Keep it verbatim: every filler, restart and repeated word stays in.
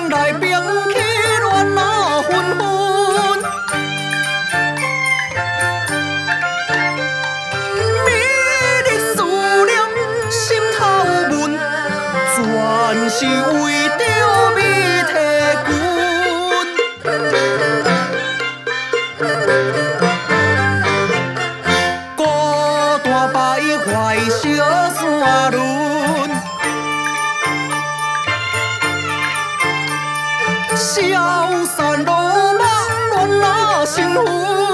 来兵起乱那纷纷，美丽思念心头闷，全是为着美提君。孤单败坏小山仑。 消散落马，乱那心魂。